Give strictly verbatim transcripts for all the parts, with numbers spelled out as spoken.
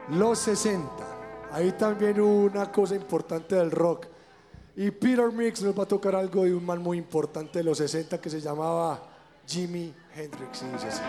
Los sesenta. Ahí también hubo una cosa importante del rock. Y Peter Mix nos va a tocar algo de un man muy importante de los sesenta que se llamaba Jimi Hendrix. Y dice así.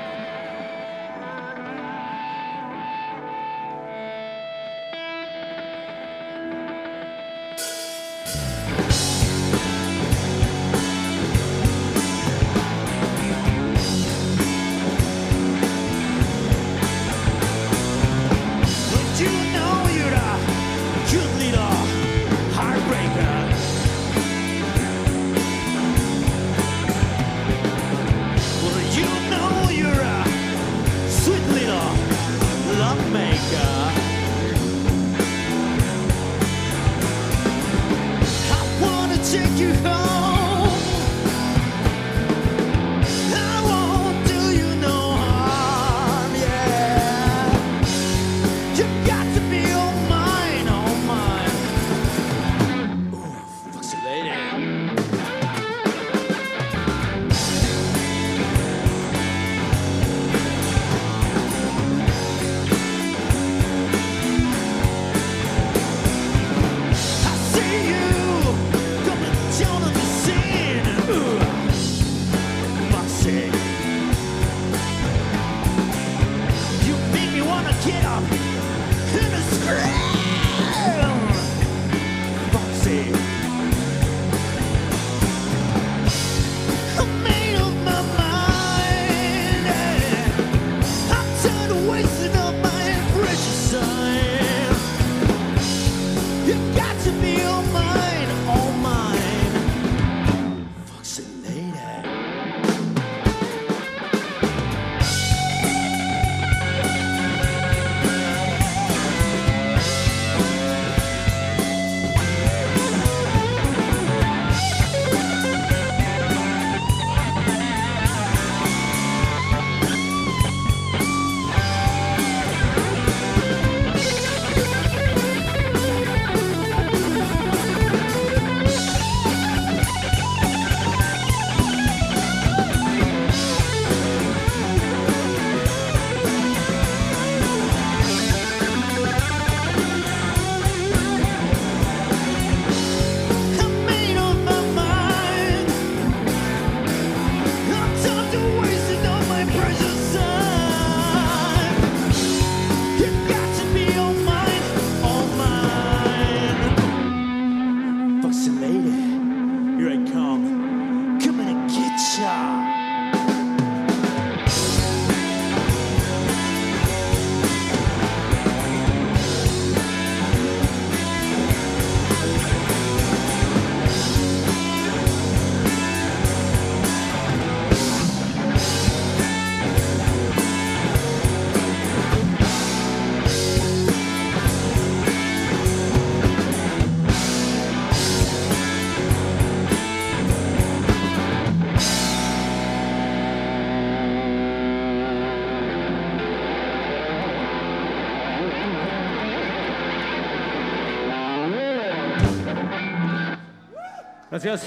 Gracias.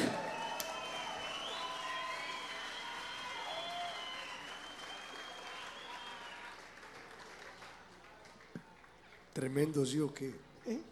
Tremendo, ¿sí o qué? ¿Eh?